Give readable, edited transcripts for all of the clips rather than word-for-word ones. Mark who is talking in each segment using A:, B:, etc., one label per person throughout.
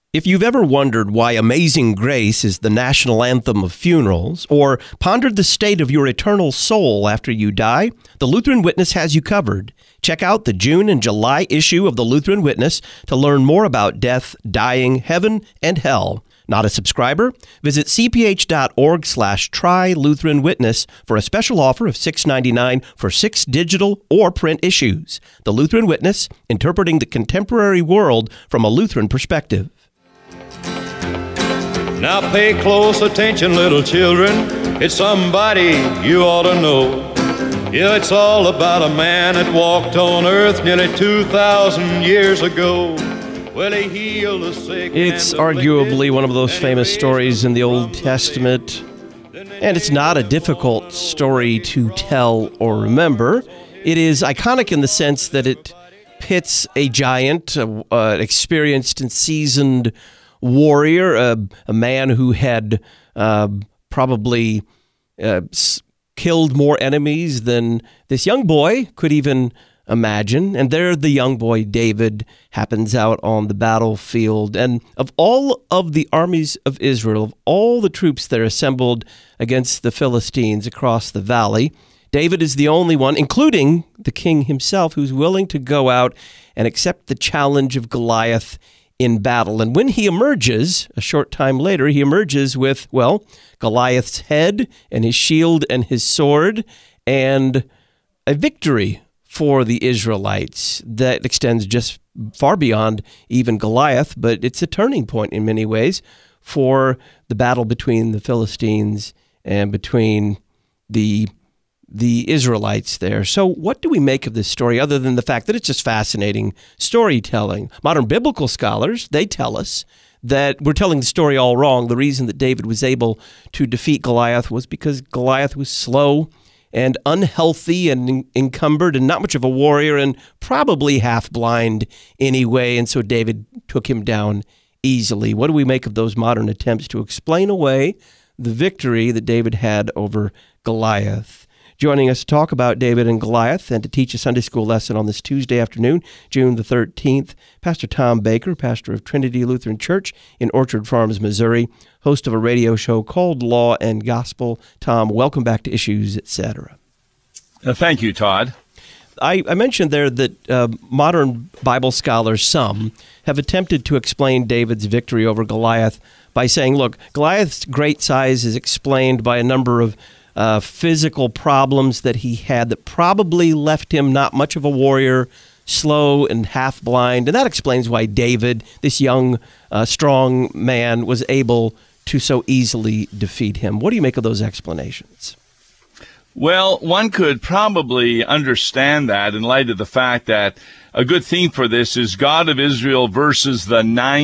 A: If you've ever wondered why Amazing Grace is the national anthem of funerals, or pondered the state of your eternal soul after you die, the Lutheran Witness has you covered. Check out the June and July issue of the Lutheran Witness to learn more about death, dying, heaven, and hell. Not a subscriber? Visit cph.org/try-Lutheran-Witness for a special offer of $6.99 for 6 digital or print issues. The Lutheran Witness, interpreting the contemporary world from a Lutheran perspective.
B: Now pay close attention, little children. It's somebody you ought to know. Yeah, it's all about a man that walked on earth nearly 2,000 years ago. Well, he healed the sick.
A: It's arguably one of those famous stories in the Old Testament, and it's not a difficult story to tell or remember. It is iconic in the sense that it pits a giant, an experienced and seasoned warrior, a man who had probably killed more enemies than this young boy could even imagine. And there the young boy David happens out on the battlefield. And of all of the armies of Israel, of all the troops that are assembled against the Philistines across the valley, David is the only one, including the king himself, who's willing to go out and accept the challenge of Goliath in battle. And when he emerges, a short time later, he emerges with, well, Goliath's head and his shield and his sword, and a victory for the Israelites that extends just far beyond even Goliath, but it's a turning point in many ways for the battle between the Philistines and between the Israelites there. So what do we make of this story other than the fact that it's just fascinating storytelling? Modern biblical scholars, they tell us that we're telling the story all wrong. The reason that David was able to defeat Goliath was because Goliath was slow and unhealthy and encumbered and not much of a warrior and probably half blind anyway, and so David took him down easily. What do we make of those modern attempts to explain away the victory that David had over Goliath? Joining us to talk about David and Goliath and to teach a Sunday school lesson on this Tuesday afternoon, June the 13th, Pastor Tom Baker, pastor of Trinity Lutheran Church in Orchard Farms, Missouri, host of a radio show called Law and Gospel. Tom, welcome back to Issues, Etc.
C: Thank you, Todd.
A: I mentioned there that modern Bible scholars, some, have attempted to explain David's victory over Goliath by saying, look, Goliath's great size is explained by a number of physical problems that he had that probably left him not much of a warrior, slow and half blind. And that explains why David, this young, strong man, was able to so easily defeat him. What do you make of those explanations?
C: Well, one could probably understand that in light of the fact that a good theme for this is God of Israel versus the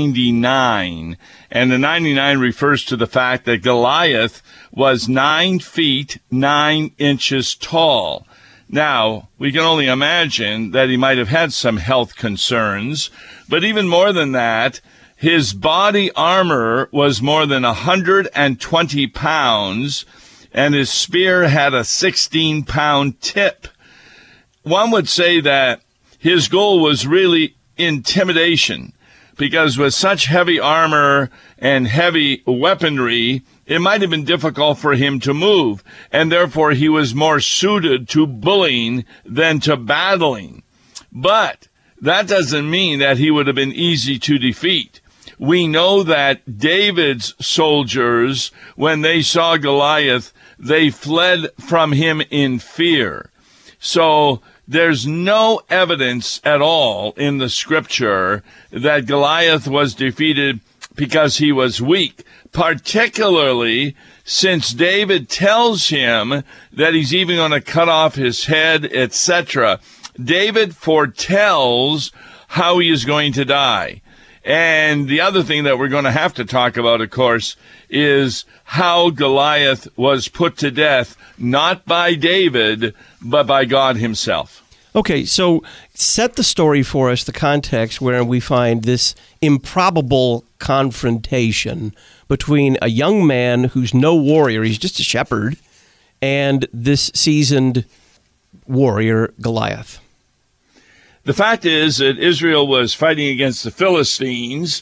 C: 99. And the 99 refers to the fact that Goliath was 9 feet, 9 inches tall. Now, we can only imagine that he might have had some health concerns, but even more than that, his body armor was more than 120 pounds, and his spear had a 16-pound tip. One would say that his goal was really intimidation, because with such heavy armor and heavy weaponry, it might have been difficult for him to move, and therefore he was more suited to bullying than to battling. But that doesn't mean that he would have been easy to defeat. We know that David's soldiers, when they saw Goliath, they fled from him in fear. So there's no evidence at all in the scripture that Goliath was defeated because he was weak, particularly since David tells him that he's even going to cut off his head, etc. David foretells how he is going to die. And the other thing that we're going to have to talk about, of course, is how Goliath was put to death, not by David, but by God himself.
A: Okay, so set the story for us, the context wherein we find this improbable confrontation between a young man who's no warrior, he's just a shepherd, and this seasoned warrior, Goliath.
C: The fact is that Israel was fighting against the Philistines,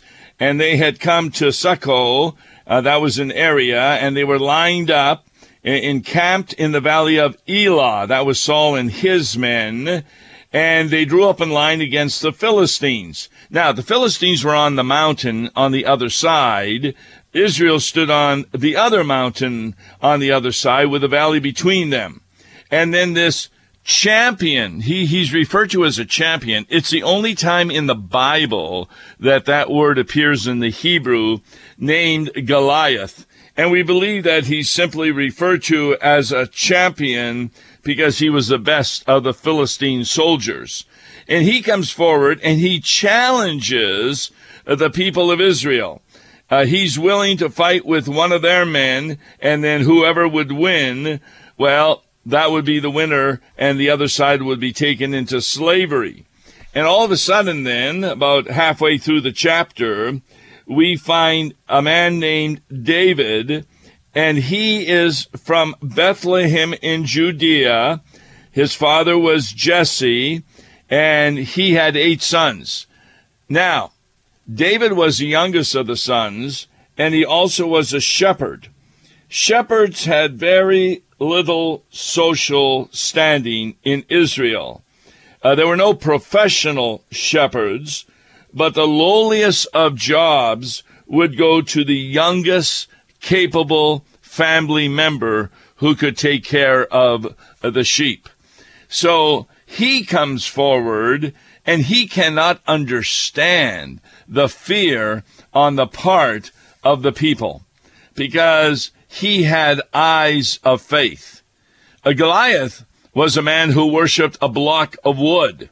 C: and they had come to Succoth, that was an area, and they were lined up, encamped in the valley of Elah. That was Saul and his men, and they drew up in line against the Philistines. Now, the Philistines were on the mountain on the other side. Israel stood on the other mountain on the other side with a valley between them. And then this champion, he's referred to as a champion. It's the only time in the Bible that word appears in the Hebrew, named Goliath. And we believe that he's simply referred to as a champion because he was the best of the Philistine soldiers. And he comes forward and he challenges the people of Israel. He's willing to fight with one of their men, and then whoever would win, well, that would be the winner, and the other side would be taken into slavery. And all of a sudden then, about halfway through the chapter, we find a man named David, and he is from Bethlehem in Judea. His father was Jesse, and he had 8 sons. Now, David was the youngest of the sons, and he also was a shepherd. Shepherds had very little social standing in Israel. There were no professional shepherds, but the lowliest of jobs would go to the youngest capable family member who could take care of the sheep. So he comes forward, and he cannot understand the fear on the part of the people because he had eyes of faith. Goliath was a man who worshipped a block of wood.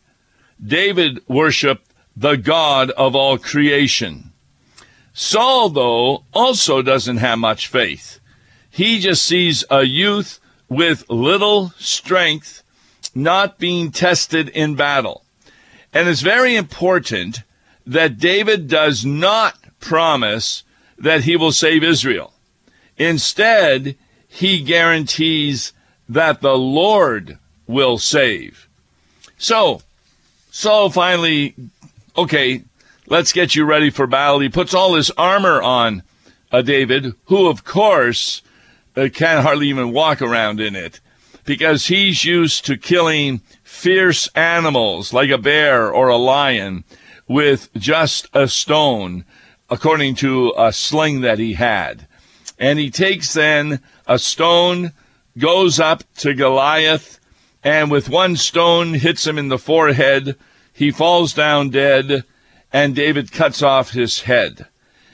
C: David worshipped the God of all creation. Saul, though, also doesn't have much faith. He just sees a youth with little strength not being tested in battle. And it's very important that David does not promise that he will save Israel. Instead, he guarantees that the Lord will save. So, Saul finally, okay, let's get you ready for battle. He puts all his armor on David, who, of course, can't hardly even walk around in it, because he's used to killing fierce animals like a bear or a lion with just a stone, according to a sling that he had. And he takes then a stone, goes up to Goliath, and with one stone hits him in the forehead. He falls down dead, and David cuts off his head.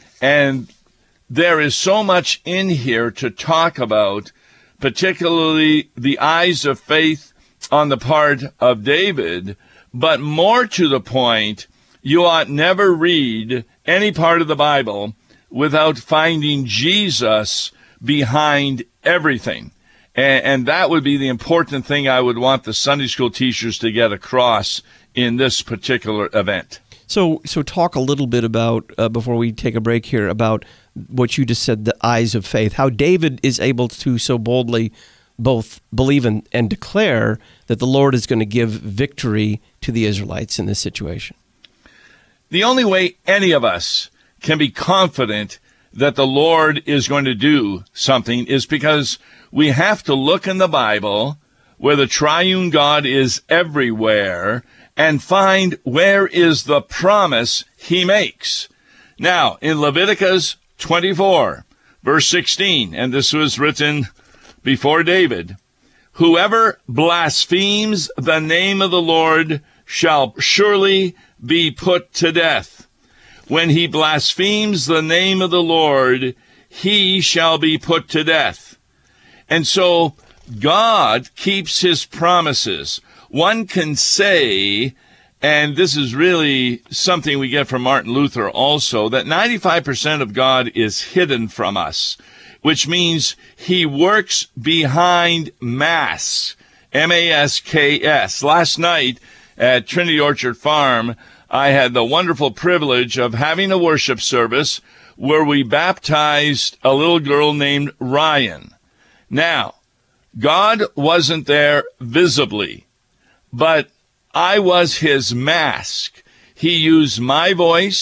C: And there is so much in here to talk about, particularly the eyes of faith on the part of David, but more to the point, you ought never read any part of the Bible without finding Jesus behind everything. And that would be the important thing I would want the Sunday school teachers to get across in this particular event.
A: So talk a little bit about, before we take a break here, about what you just said, the eyes of faith, how David is able to so boldly both believe and declare that the Lord is going to give victory to the Israelites in this situation.
C: The only way any of us can be confident that the Lord is going to do something is because we have to look in the Bible where the triune God is everywhere and find where is the promise he makes. Now, in Leviticus 24, verse 16, and this was written before David, whoever blasphemes the name of the Lord shall surely be put to death. When he blasphemes the name of the Lord, he shall be put to death. And so God keeps his promises. One can say, and this is really something we get from Martin Luther also, that 95% of God is hidden from us, which means he works behind masks, M-A-S-K-S. Last night at Trinity Orchard Farm, I had the wonderful privilege of having a worship service where we baptized a little girl named Ryan. Now, God wasn't there visibly, but I was his mask. He used my voice.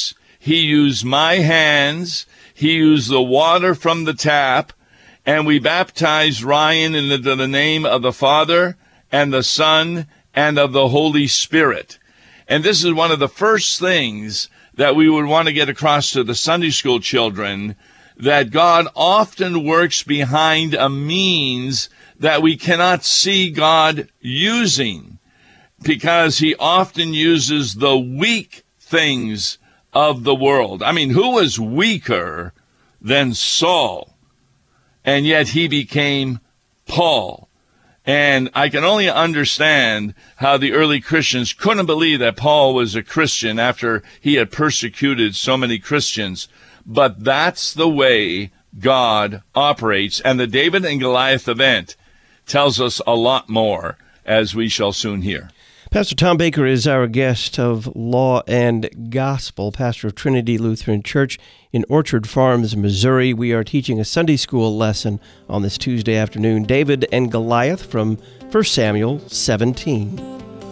C: He used my hands. He used the water from the tap. And we baptized Ryan in the name of the Father and the Son and of the Holy Spirit. And this is one of the first things that we would want to get across to the Sunday school children, that God often works behind a means that we cannot see God using, because he often uses the weak things of the world. I mean, who was weaker than Saul? And yet he became Paul. And I can only understand how the early Christians couldn't believe that Paul was a Christian after he had persecuted so many Christians. But that's the way God operates. And the David and Goliath event tells us a lot more, as we shall soon hear.
A: Pastor Tom Baker is our guest of Law and Gospel, pastor of Trinity Lutheran Church in Orchard Farms, Missouri. We are teaching a Sunday school lesson on this Tuesday afternoon, David and Goliath from 1 Samuel 17.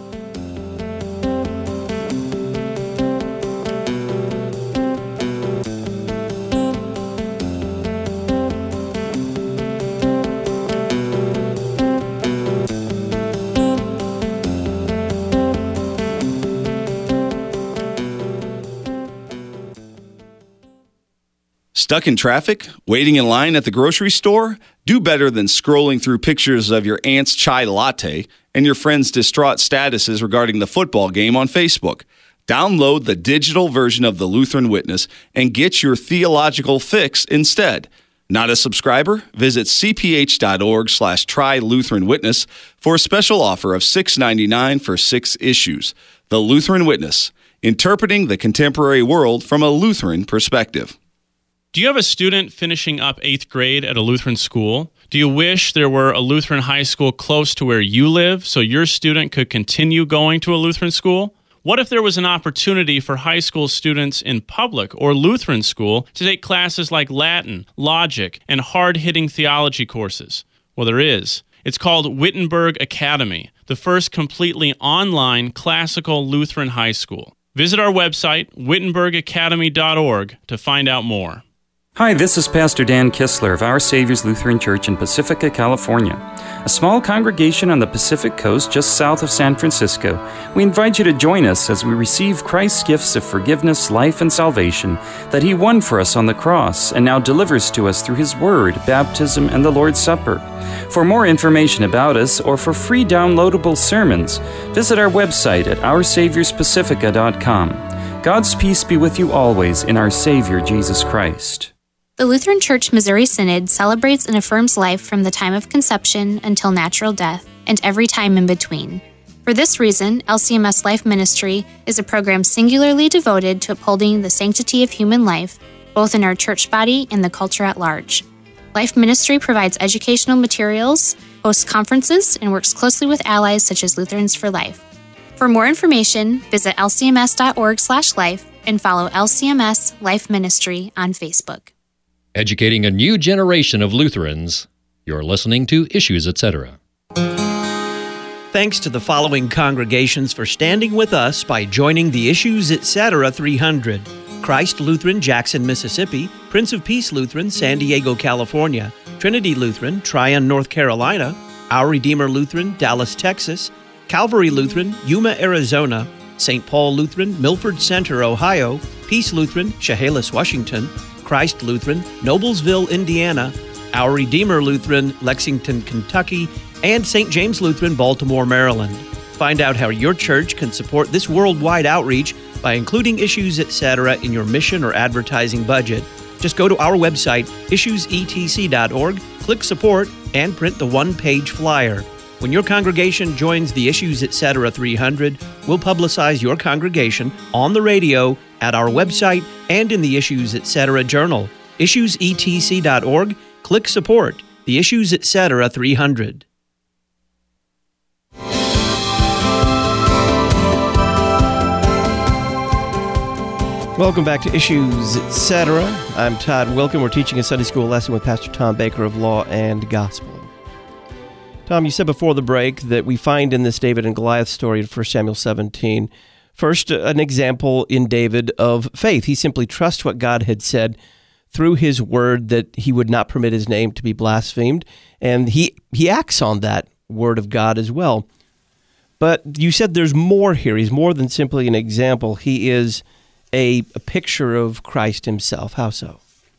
D: Stuck in traffic? Waiting in line at the grocery store? Do better than scrolling through pictures of your aunt's chai latte and your friend's distraught statuses regarding the football game on Facebook. Download the digital version of the Lutheran Witness and get your theological fix instead. Not a subscriber? Visit cph.org/try-Lutheran-Witness for a special offer of $6.99 for 6 issues. The Lutheran Witness, interpreting the contemporary world from a Lutheran perspective.
E: Do you have a student finishing up 8th grade at a Lutheran school? Do you wish there were a Lutheran high school close to where you live so your student could continue going to a Lutheran school? What if there was an opportunity for high school students in public or Lutheran school to take classes like Latin, logic, and hard-hitting theology courses? Well, there is. It's called Wittenberg Academy, the first completely online classical Lutheran high school. Visit our website, wittenbergacademy.org, to find out more.
F: Hi, this is Pastor Dan Kistler of Our Savior's Lutheran Church in Pacifica, California, a small congregation on the Pacific Coast just south of San Francisco. We invite you to join us as we receive Christ's gifts of forgiveness, life, and salvation that He won for us on the cross and now delivers to us through His Word, baptism, and the Lord's Supper. For more information about us or for free downloadable sermons, visit our website at oursaviorspacifica.com. God's peace be with you always in our Savior, Jesus Christ.
G: The Lutheran Church Missouri Synod celebrates and affirms life from the time of conception until natural death and every time in between. For this reason, LCMS Life Ministry is a program singularly devoted to upholding the sanctity of human life, both in our church body and the culture at large. Life Ministry provides educational materials, hosts conferences, and works closely with allies such as Lutherans for Life. For more information, visit lcms.org/life and follow LCMS Life Ministry on Facebook.
H: Educating a new generation of Lutherans. You're listening to Issues, Etc.
I: Thanks to the following congregations for standing with us by joining the Issues, Etc. 300. Christ Lutheran, Jackson, Mississippi. Prince of Peace Lutheran, San Diego, California. Trinity Lutheran, Tryon, North Carolina. Our Redeemer Lutheran, Dallas, Texas. Calvary Lutheran, Yuma, Arizona. St. Paul Lutheran, Milford Center, Ohio. Peace Lutheran, Chehalis, Washington. Christ Lutheran, Noblesville, Indiana, Our Redeemer Lutheran, Lexington, Kentucky, and St. James Lutheran, Baltimore, Maryland. Find out how your church can support this worldwide outreach by including Issues, Etc. in your mission or advertising budget. Just go to our website, issuesetc.org, click Support, and print the one-page flyer. When your congregation joins the Issues, Etc. 300, we'll publicize your congregation on the radio, at our website, and in the Issues, Etc. journal. issuesetc.org, click Support, the Issues, Etc. 300.
A: Welcome back to Issues, Etc. I'm Todd Wilkin. We're teaching a Sunday school lesson with Pastor Tom Baker of Law and Gospel. Tom, you said before the break that we find in this David and Goliath story in 1 Samuel 17 First, an example in David of faith. He simply trusts what God had said through his word that he would not permit his name to be blasphemed, and he acts on that word of God as well. But you said there's more here. He's more than simply an example. He is a picture of Christ himself. How so?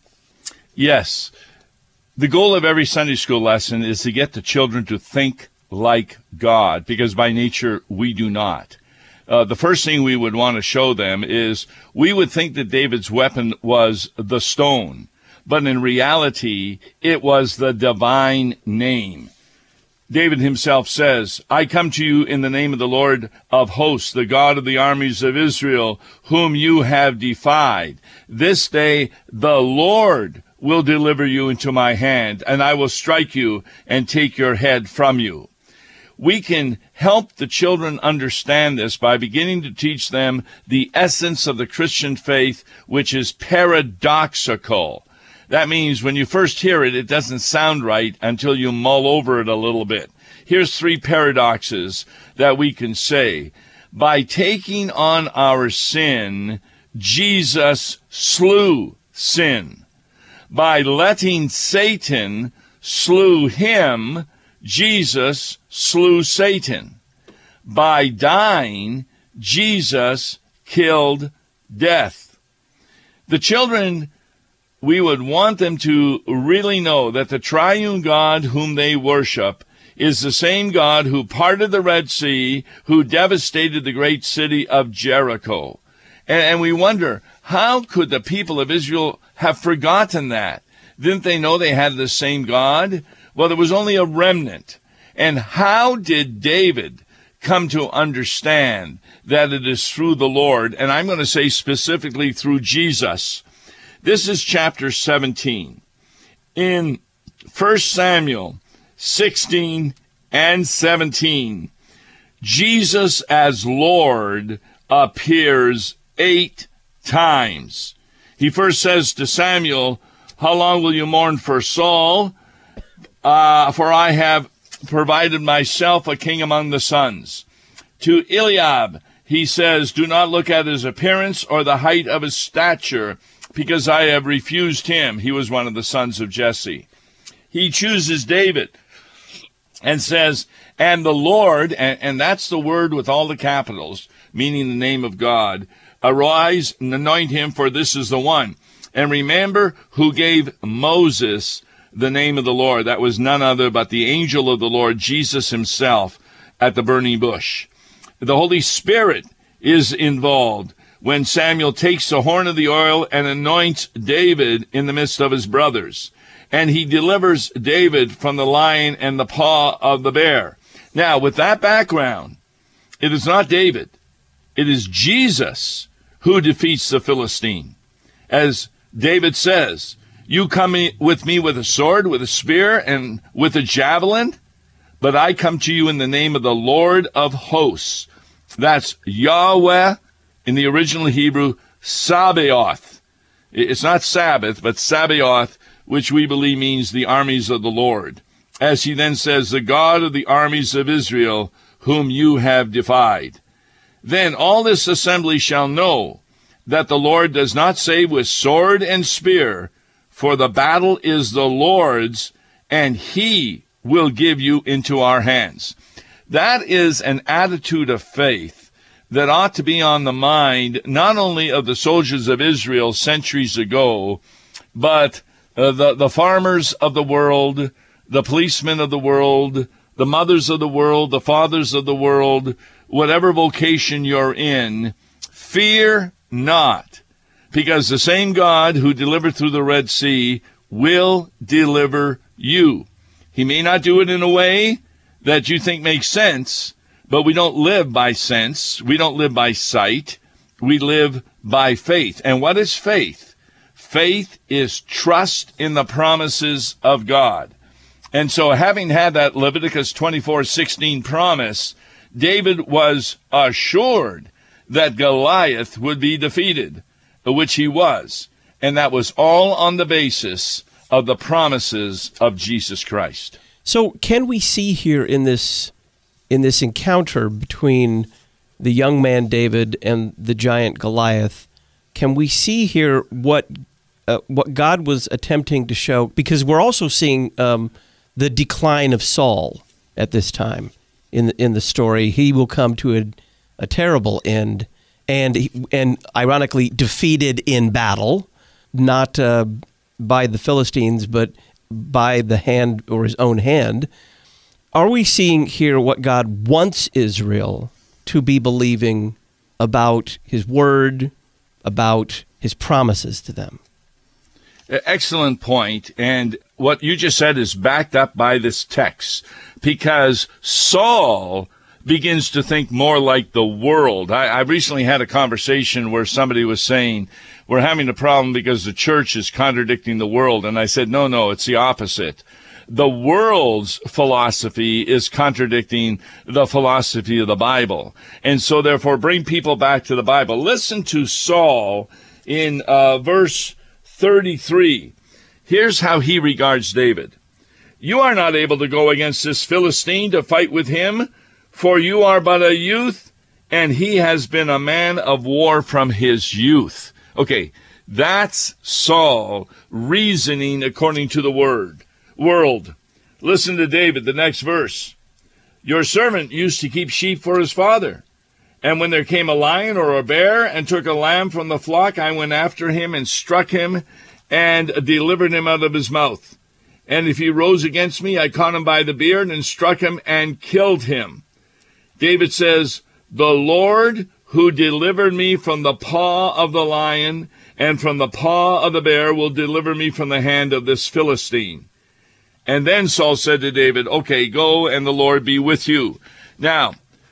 C: Yes. The goal of every Sunday school lesson is to get the children to think like God, because by nature we do not. The first thing we would want to show them is we would think that David's weapon was the stone, but in reality it was the divine name. David himself says, I come to you in the name of the Lord of hosts, the God of the armies of Israel, whom you have defied. This day the Lord will deliver you into my hand, and I will strike you and take your head from you. We can help the children understand this by beginning to teach them the essence of the Christian faith, which is paradoxical. That means when you first hear it, it doesn't sound right until you mull over it a little bit. Here's 3 paradoxes that we can say. By taking on our sin, Jesus slew sin. By letting Satan slew him, Jesus slew Satan. By dying, Jesus killed death. The children, we would want them to really know that the triune God whom they worship is the same God who parted the Red Sea, who devastated the great city of Jericho. And we wonder, how could the people of Israel have forgotten that? Didn't they know they had the same God? Well, there was only a remnant. And how did David come to understand that it is through the Lord? And I'm going to say specifically through Jesus. This is chapter 17. In 1 Samuel 16 and 17, Jesus as Lord appears 8 times. He first says to Samuel, how long will you mourn for Saul? For I have provided myself a king among the sons. To Eliab, he says, do not look at his appearance or the height of his stature, because I have refused him. He was one of the sons of Jesse. He chooses David and says, and the Lord, and that's the word with all the capitals, meaning the name of God, arise and anoint him, for this is the one. And remember who gave Moses the name of the Lord. That was none other but the angel of the Lord, Jesus himself, at the burning bush. The Holy Spirit is involved when Samuel takes the horn of the oil and anoints David in the midst of his brothers. And he delivers David from the lion and the paw of the bear. Now, with that background, it is not David. It is Jesus who defeats the Philistine. As David says, you come with me with a sword, with a spear, and with a javelin, but I come to you in the name of the Lord of hosts. That's Yahweh in the original Hebrew, Sabaoth. It's not Sabbath, but Sabaoth, which we believe means the armies of the Lord. As he then says, the God of the armies of Israel, whom you have defied. Then all this assembly shall know that the Lord does not save with sword and spear, for the battle is the Lord's, and he will give you into our hands. That is an attitude of faith that ought to be on the mind not only of the soldiers of Israel centuries ago, but the farmers of the world, the policemen of the world, the mothers of the world, the fathers of the world, whatever vocation you're in. Fear not, because the same God who delivered through the Red Sea will deliver you. He may not do it in a way that you think makes sense, but we don't live by sense. We don't live by sight. We live by faith. And what is faith? Faith is trust in the promises of God. And so having had that Leviticus 24:16 promise, David was assured that Goliath would be defeated, which he was. And that was all on the basis of the promises of Jesus Christ.
A: So can we see here in this encounter between the young man David and the giant Goliath, can we see here what God was attempting to show? Because we're also seeing the decline of Saul at this time in the story. He will come to a terrible end, and ironically defeated in battle, not by the Philistines, but by the hand or his own hand. Are we seeing here what God wants Israel to be believing about his word, about his promises to them?
C: Excellent point. And what you just said is backed up by this text, because Saul begins to think more like the world. I recently had a conversation where somebody was saying, we're having a problem because the church is contradicting the world. And I said, no, it's the opposite. The world's philosophy is contradicting the philosophy of the Bible. And so therefore bring people back to the Bible. Listen to Saul in verse 33. Here's how he regards David. You are not able to go against this Philistine to fight with him, for you are but a youth, and he has been a man of war from his youth. Okay, that's Saul reasoning according to the world. Listen to David, the next verse. Your servant used to keep sheep for his father. And when there came a lion or a bear and took a lamb from the flock, I went after him and struck him and delivered him out of his mouth. And if he rose against me, I caught him by the beard and struck him and killed him. David says, the Lord who delivered me from the paw of the lion and from the paw of the bear will deliver me from the hand of this Philistine. And then Saul said to David, okay, go and the Lord be with you. Now,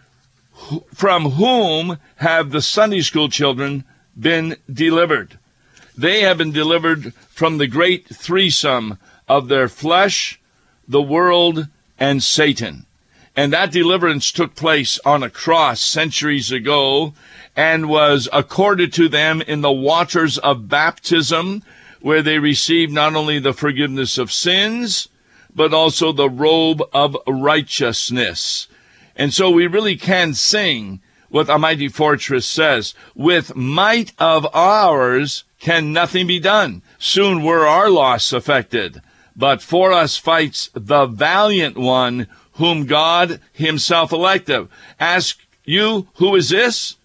C: from whom have the Sunday school children been delivered? They have been delivered from the great threesome of their flesh, the world, and Satan. And that deliverance took place on a cross centuries ago and was accorded to them in the waters of baptism, where they received not only the forgiveness of sins, but also the robe of righteousness. And so we really can sing what A Mighty Fortress says, with might of ours can nothing be done. Soon were our loss affected, but for us fights the valiant one, whom God himself elected. Ask you, who is this?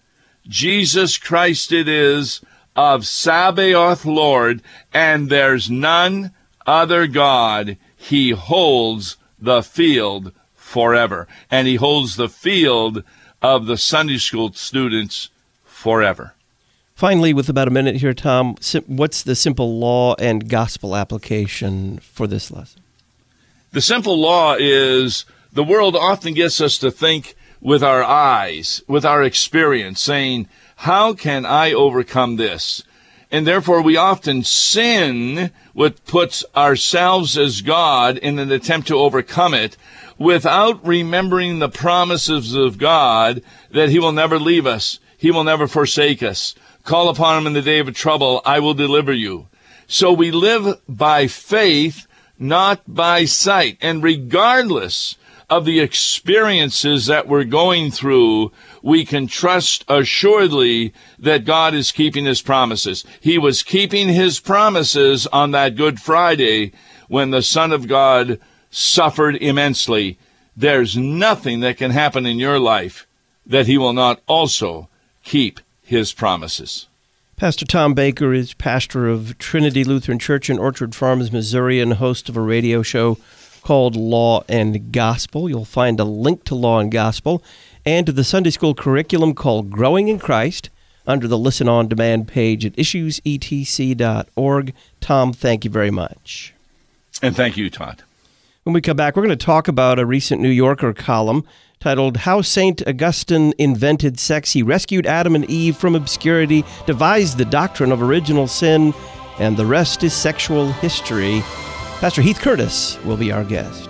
C: Jesus Christ it is, of Sabaoth Lord, and there's none other God. He holds the field forever. And he holds the field of the Sunday school students forever.
A: Finally, with about a minute here, Tom, what's the simple law and gospel application for this lesson?
C: The simple law is, the world often gets us to think with our eyes, with our experience, saying, how can I overcome this? And therefore we often sin, which puts ourselves as God in an attempt to overcome it, without remembering the promises of God that he will never leave us. He will never forsake us. Call upon him in the day of trouble. I will deliver you. So we live by faith, not by sight. And regardless of the experiences that we're going through, we can trust assuredly that God is keeping his promises. He was keeping his promises on that Good Friday when the Son of God suffered immensely. There's nothing that can happen in your life that he will not also keep his promises.
A: Pastor Tom Baker is pastor of Trinity Lutheran Church in Orchard Farms, Missouri, and host of a radio show called Law and Gospel. You'll find a link to Law and Gospel and to the Sunday school curriculum called Growing in Christ under the Listen On Demand page at issuesetc.org. Tom, thank you very much.
C: And thank you, Todd.
A: When we come back, we're going to talk about a recent New Yorker column titled How St. Augustine Invented Sex. He rescued Adam and Eve from obscurity, devised the doctrine of original sin, and the rest is sexual history. Pastor Heath Curtis will be our guest.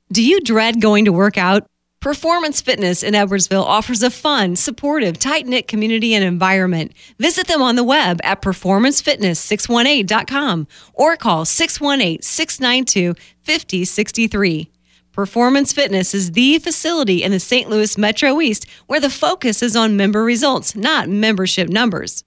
J: Do you dread going to work out? Performance Fitness in Edwardsville offers a fun, supportive, tight-knit community and environment. Visit them on the web at performancefitness618.com or call 618-692-5063. Performance Fitness is the facility in the St. Louis Metro East where the focus is on member results, not membership numbers.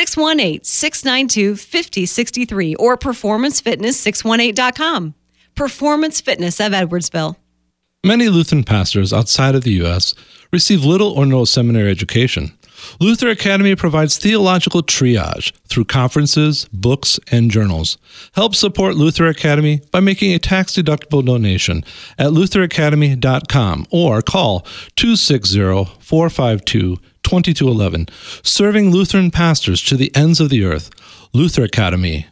J: 618-692-5063 or performancefitness618.com. Performance Fitness of Edwardsville.
K: Many Lutheran pastors outside of the U.S. receive little or no seminary education. Luther Academy provides theological triage through conferences, books, and journals. Help support Luther Academy by making a tax-deductible donation at lutheracademy.com or call 260-452-2211. Serving Lutheran pastors to the ends of the earth. Luther Academy,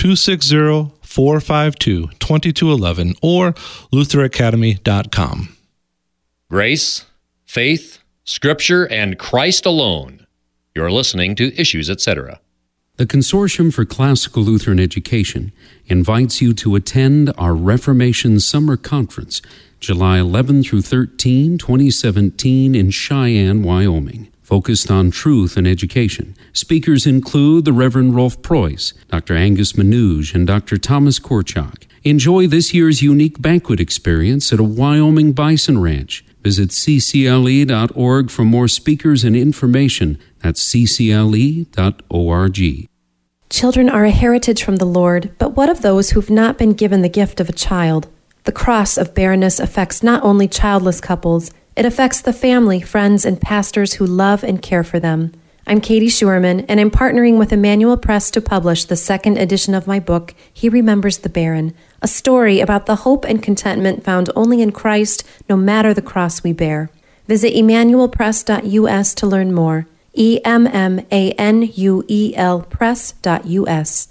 K: 260-452-2211 or lutheracademy.com.
H: Grace, faith, Scripture, and Christ alone. You're listening to Issues, Etc.
L: The Consortium for Classical Lutheran Education invites you to attend our Reformation Summer Conference, July 11 through 13, 2017 in Cheyenne, Wyoming. Focused on truth and education. Speakers include the Reverend Rolf Preuss, Dr. Angus Manouge, and Dr. Thomas Korchak. Enjoy this year's unique banquet experience at a Wyoming bison ranch. Visit ccle.org for more speakers and information. That's ccle.org.
M: Children are a heritage from the Lord, but what of those who've not been given the gift of a child? The cross of barrenness affects not only childless couples, it affects the family, friends, and pastors who love and care for them. I'm Katie Schuerman, and I'm partnering with Emmanuel Press to publish the second edition of my book, He Remembers the Barren, a story about the hope and contentment found only in Christ, no matter the cross we bear. Visit emmanuelpress.us to learn more. EMMANUEL press.us.